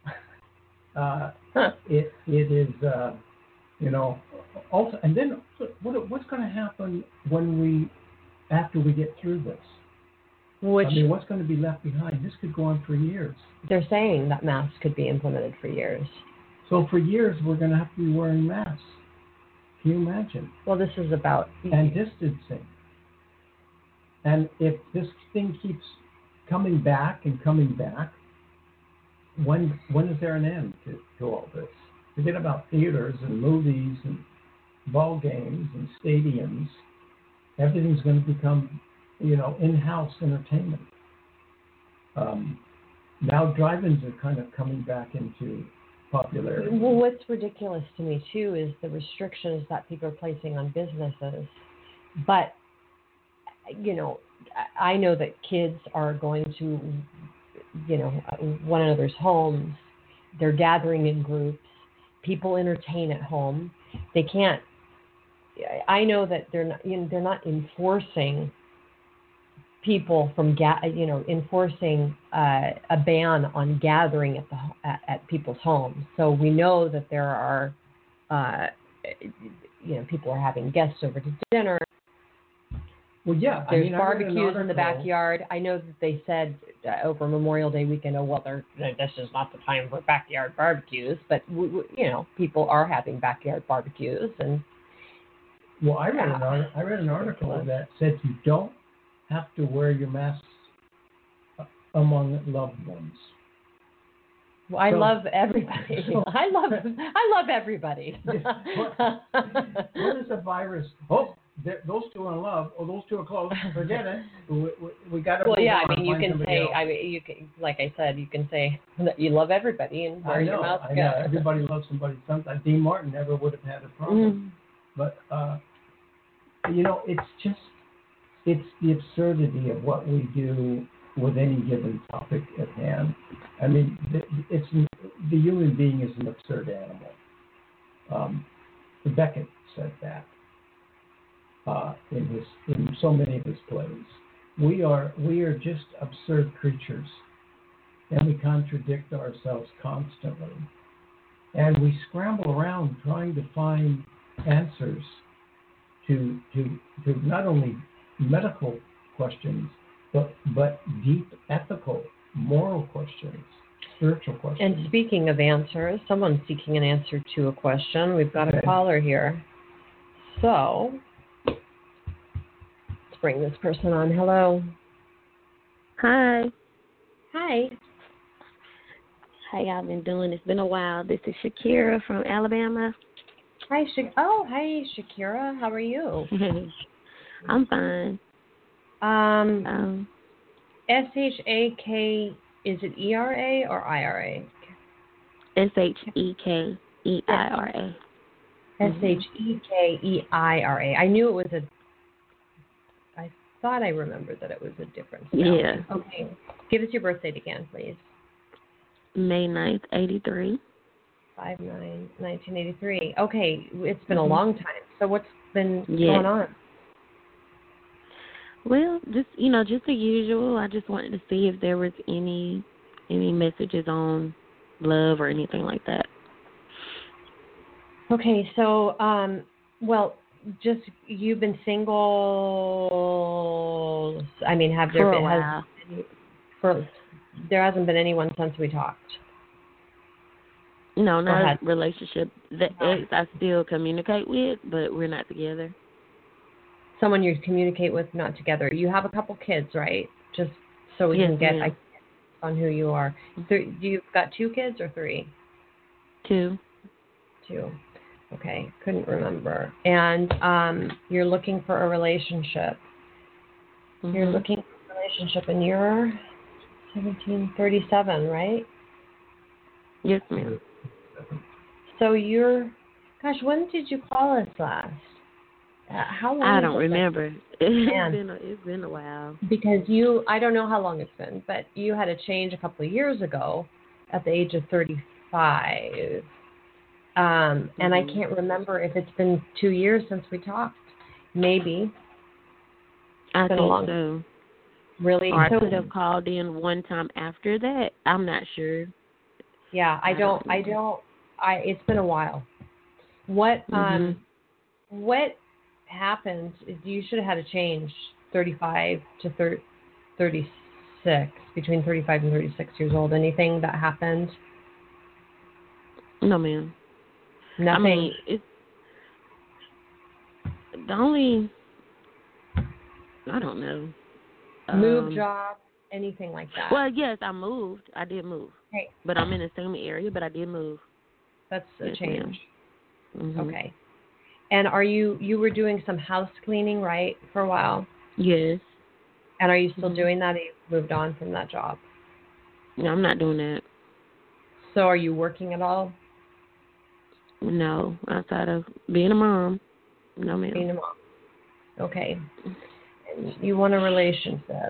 uh, it it is uh, you know also, and then what what's going to happen when we after we get through this? Which I mean, what's going to be left behind? This could go on for years. They're saying that masks could be implemented for years. So for years, we're going to have to be wearing masks. Can you imagine? Well, this is about... And distancing. And if this thing keeps coming back and coming back, when when is there an end to, to all this? Forget about theaters and movies and ball games and stadiums. Everything's going to become, you know, in-house entertainment. Um, now drive-ins are kind of coming back into popularity. Well, what's ridiculous to me, too, is the restrictions that people are placing on businesses. But, you know, I know that kids are going to, you know, one another's homes. They're gathering in groups. People entertain at home. They can't. I know that they're not. You know, they're not enforcing people from, ga- you know, enforcing uh, a ban on gathering at the at, at people's homes. So we know that there are, uh, you know, people are having guests over to dinner. Well, yeah. There's I mean, barbecues in the article, backyard. I know that they said uh, over Memorial Day weekend, oh, well, they're, this is not the time for backyard barbecues. But, we, we, you know, people are having backyard barbecues. And well, I read, yeah, an, I read an article that said you don't have to wear your masks among loved ones. Well, I So- love everybody. so- I love I love everybody. what, what is a virus? Oh, th- those two are in love. Oh, those two are close. Forget it. We, we, we got to Well, move yeah, on I and mean, you find can somebody say, else. I mean, you can, like I said, you can say that you love everybody and wear I your know, mouth I know. shut. Everybody loves somebody sometimes. Dean Martin never would have had a problem. Mm. But, uh, you know, it's just, it's the absurdity of what we do with any given topic at hand. I mean, the, it's the human being is an absurd animal. Um, Beckett said that uh, in his in so many of his plays. We are we are just absurd creatures, and we contradict ourselves constantly, and we scramble around trying to find answers to to to not only medical questions, but but deep ethical, moral questions, spiritual questions. And speaking of answers, someone's seeking an answer to a question. We've got Okay. a caller here. So, let's bring this person on. Hello. Hi. Hi. How y'all been doing? It's been a while. This is Shakira from Alabama. Hi, Sha- Oh, hi, Shakira. How are you? I'm fine. Um, Um, S H A K, is it E R A or I R A? S H E K E I R A. S H E K E I R A. I knew it was a, I thought I remembered that it was a different spelling. Yeah. Okay. Give us your birth date again, please. May ninth, eighty-three. five nine nineteen eighty-three. Okay, it's been Mhm. a long time. So what's been Yeah. going on? Well, just, you know, just the usual. I just wanted to see if there was any any messages on love or anything like that. Okay, so, um, well, just you've been single. I mean, have there For a been has while. for there hasn't been anyone since we talked. No, Or not has- a relationship. The No. ex I still communicate with, but we're not together. Someone you communicate with, not together. You have a couple kids, right? Just so we Yes, can get ma'am. on who you are. Three, you've got two kids or three? Two. Two. Okay, couldn't remember. And um, you're looking for a relationship. Mhm. You're looking for a relationship, and you're seventeen thirty-seven, right? Yes, ma'am. So you're, gosh, when did you call us last? Uh, how long? I has don't it been? remember. It's Man. been a, it's been a while. Because you, I don't know how long it's been, but you had a change a couple of years ago at the age of thirty-five. Um, and I can't remember if it's been two years since we talked. Maybe. I been a think long- so. Really? Or I So- could have called in one time after that. I'm not sure. Yeah, I I don't, don't I know. don't, I, it's been a while. What, um, Mhm. what happened? You should have had a change thirty-five to thir- thirty-six, between thirty-five and thirty-six years old. Anything that happened? No, ma'am. Nothing. I mean, it's the only. I don't know. Move, Um, job, anything like that. Well, yes, I moved. I did move. Okay, But I'm in the same area, but I did move. that's a Yes, change. ma'am. Mhm. Okay. And are you, you were doing some house cleaning, right, for a while? Yes. And are you still Mhm. doing that, or you moved on from that job? No, I'm not doing that. So are you working at all? No, outside of being a mom. No, ma'am. Being a mom. Okay. And you want a relationship.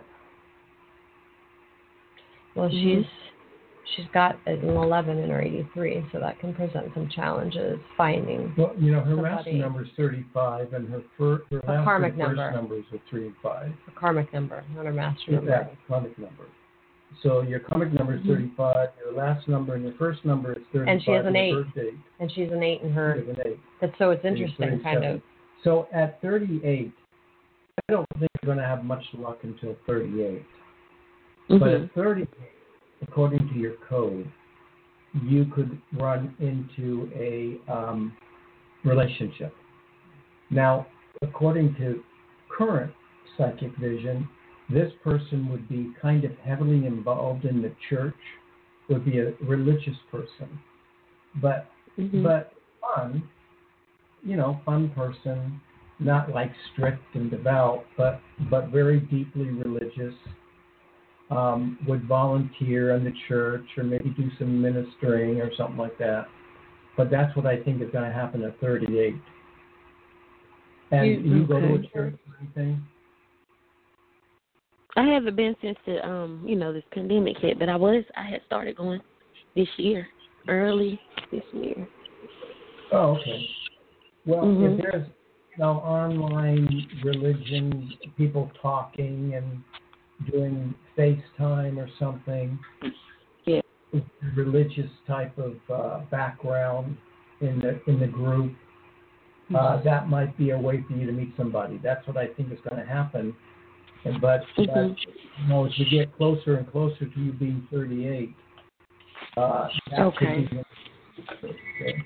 Well, Mhm. she's she's got an eleven in her eighty-three, so that can present some challenges finding Well, you know, her Somebody. master number is thirty-five, and her, fir- her last karmic and first number. numbers are three and five. a karmic number, not her master Get number. that karmic number. So your karmic number is Mhm. thirty-five. Your last number and your first number is thirty-five. And she has an your eight. birth date And she's an eight in her. is an eight. That's so it's and you're interesting, kind of. thirty-seven. So at thirty-eight, I don't think you're going to have much luck until thirty-eight. But Mhm. at thirty-eight, according to your code, you could run into a um, relationship. Now, according to current psychic vision, this person would be kind of heavily involved in the church would be a religious person, but Mhm. but fun, you know, fun person, not like strict and devout, but but very deeply religious. Um, would volunteer in the church or maybe do some ministering or something like that. But that's what I think is going to happen at thirty-eight. And You- you, go to a okay. church or anything? I haven't been since the um, you know, this pandemic hit, but I was I had started going this year, early this year. Oh, okay. Well, Mhm. if there's you know online religion, people talking and doing FaceTime or something, Yeah. religious type of uh, background in the in the group, uh, that might be a way for you to meet somebody. That's what I think is going to happen. And but, Mhm. but you know, as we get closer and closer to you being thirty-eight, uh, that Okay. could be okay.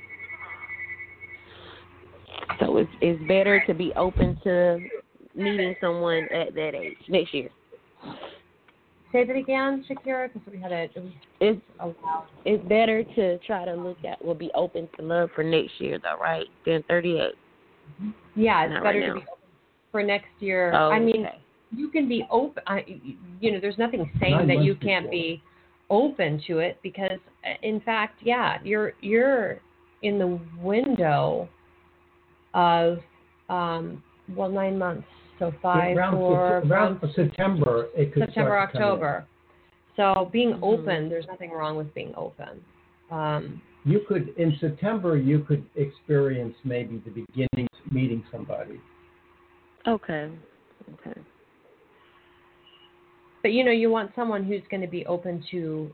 So it's it's better to be open to meeting someone at that age next year. Say that again, Shakira, because we had a. It was It's a while. it's better to try to look at will be open to love for next year though, right? Than thirty-eight. Yeah, it's Not better right to now. be open for next year. Oh, I mean, okay. you can be open. I, you know, there's nothing saying Nine that you months can't before. be open to it because, uh, in fact, yeah, you're you're in the window of um, well, nine months. So five, around, four, around September, it could September, start to come in. October. So being Mhm. open, there's nothing wrong with being open. Um, You could, in September, you could experience maybe the beginning of meeting somebody. Okay. Okay. but you know, you want someone who's going to be open to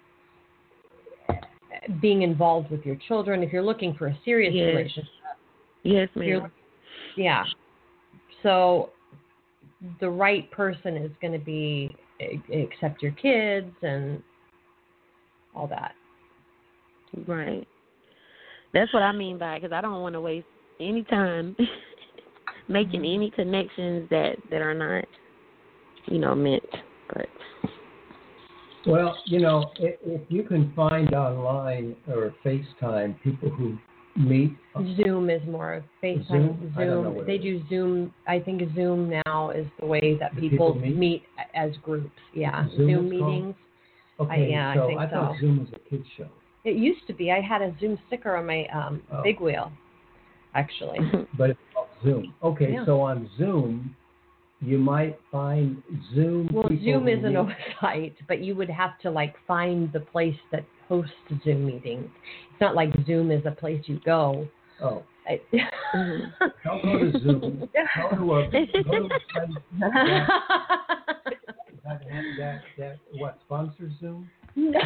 being involved with your children. If you're looking for a serious Yes. relationship, Yes, you're, ma'am. yeah. So the right person is going to be accept your kids and all that. Right. That's what I mean by because I don't want to waste any time making Mm-hmm. any connections that, that are not, you know, meant. But Well, you know, if, if you can find online or FaceTime people who meet, Zoom is more FaceTime. Zoom? Zoom. I don't know what They it do Zoom. I think Zoom now is the way that Do people, people meet? meet as groups. Yeah, Zoom Zoom it's called? meetings. okay, I- yeah, I so think I thought so. Zoom was a kid's show. It used to be. I had a Zoom sticker on my um, Oh. big wheel, actually. But it's called Zoom. Okay, Yeah. so on Zoom, you might find Zoom Well, people Zoom who isn't meet- a site, but you would have to like find the place that hosts Zoom meetings. It's not like Zoom is a place you go. Oh, I, Mhm. don't go to Zoom. Go to a, go to a place that, that, that, that, what, sponsors Zoom? no,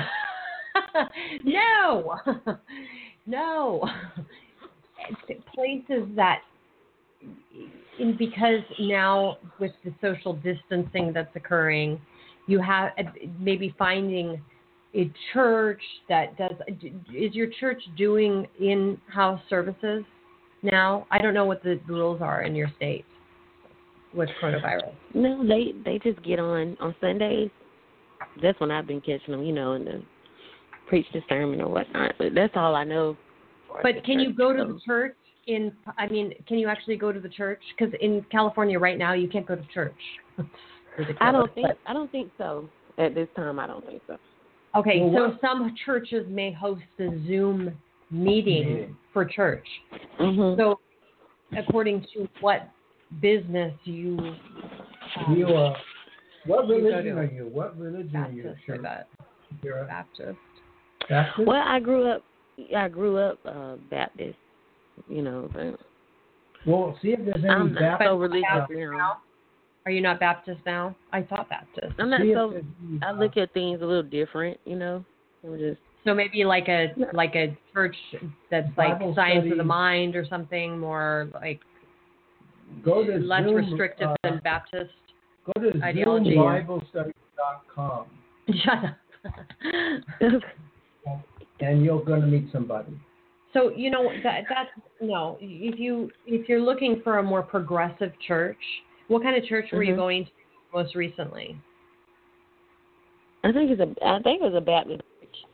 no, no. It's places that, in, because now with the social distancing that's occurring, you have maybe finding a church that does. Is your church doing in-house services now? I don't know what the rules are in your state with coronavirus. No, they they just get on on Sundays. That's when I've been catching them, you know, and the preach the sermon or whatnot. But that's all I know. But can you go to So- the church in? I mean, can you actually go to the church? Because in California right now, you can't go to church. It's ridiculous, I don't think but- I don't think so. At this time, I don't think so. Okay, Well, so what- some churches may host a Zoom meeting Meeting. for church. Mhm. So, according to what business you, um, You, uh, what You go religion to are you? What religion are you? Baptist or Sure. that You're a Baptist. Baptist? Well, I grew up. I grew up uh, Baptist, you know. But Well, see if there's any I'm not Baptist. so religious Baptist now. now? Are you not Baptist now? I thought Baptist. I'm not see if so. there's any, I uh, look at things a little different, you know. I'm just So maybe like a like a church that's like Bible science of the studies. mind or something more like Go to less Zoom, restrictive uh, than Baptist. Go to ideology. Zoom Bible Studies dot com Shut up. and you're going to meet somebody. So you know that that's no. If you if you're looking for a more progressive church, what kind of church were you Mhm. going to most recently? I think it's a. I think it was a Baptist church.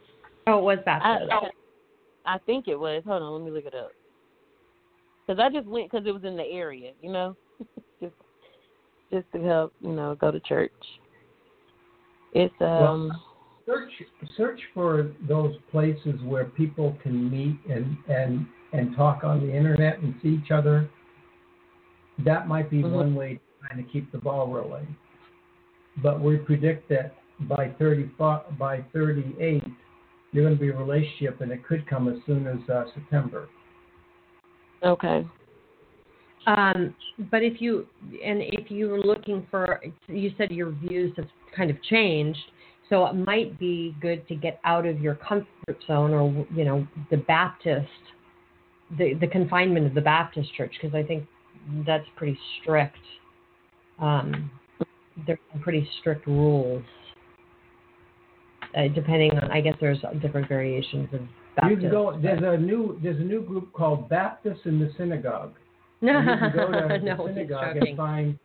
Oh, it was I, Baptist. I think it was. Hold on, let me look it up. Because I just went because it was in the area, you know, just just to help, you know, go to church. It's um. Well, search search for those places where people can meet and and and talk on the internet and see each other. That might be mm-hmm. one way to kind of keep the ball rolling. But we predict that by thirty by thirty-eight, you're going to be a relationship, and it could come as soon as uh, September. Okay. Um, but if you and if you were looking for, you said your views have kind of changed, so it might be good to get out of your comfort zone, or you know, the Baptist, the the confinement of the Baptist church, because I think that's pretty strict. Um, there's some pretty strict rules. Uh, depending on, I guess there's different variations of Baptist. You can go. There's a new. There's a new group called Baptists in the Synagogue. No, you can go to no, the synagogue and find.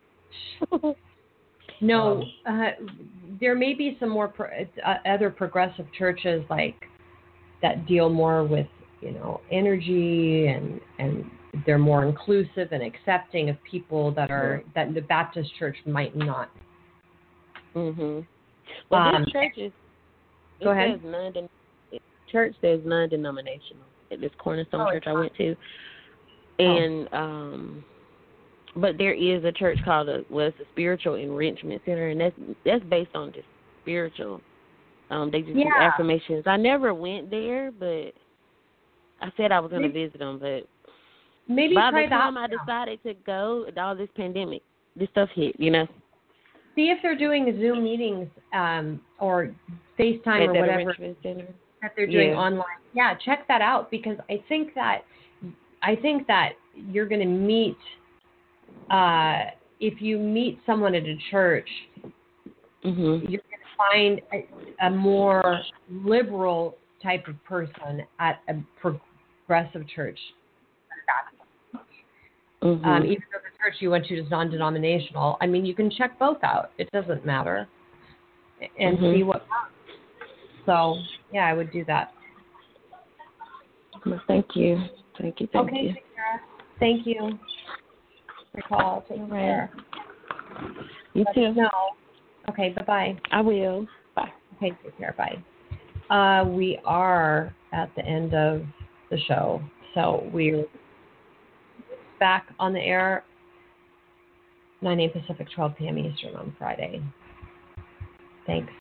No, um, uh, there may be some more pro- uh, other progressive churches like that deal more with, you know, energy and and they're more inclusive and accepting of people that are yeah. that the Baptist church might not. Mhm. Well, um, this church is. Go ahead. Says non church says non-denominational at this Cornerstone oh, church I went to, and oh. um, but there is a church called a well, it's a spiritual enrichment center, and that's that's based on just spiritual. Um, they just yeah. do affirmations. I never went there, but I said I was going to visit them, but maybe by try the time that. I decided to go, all this pandemic, this stuff hit, you know. See if they're doing Zoom meetings um, or FaceTime at or whatever that they're doing yeah. online. Yeah, check that out because I think that I think that you're going to meet uh, if you meet someone at a church, mm-hmm. you're going to find a, a more liberal type of person at a progressive church. Mm-hmm. Um, even though the church you went to is non-denominational, I mean, you can check both out. It doesn't matter, and mm-hmm. see what comes. So, yeah, I would do that. Well, thank you. Thank you. Thank okay, you. Sarah. Thank you for call. Take care. You Let too. No. Okay, bye-bye. I will. Bye. Okay, take care. Bye. Uh, we are at the end of the show, so we're back on the air nine a.m. Pacific, twelve p.m. Eastern on Friday. Thanks.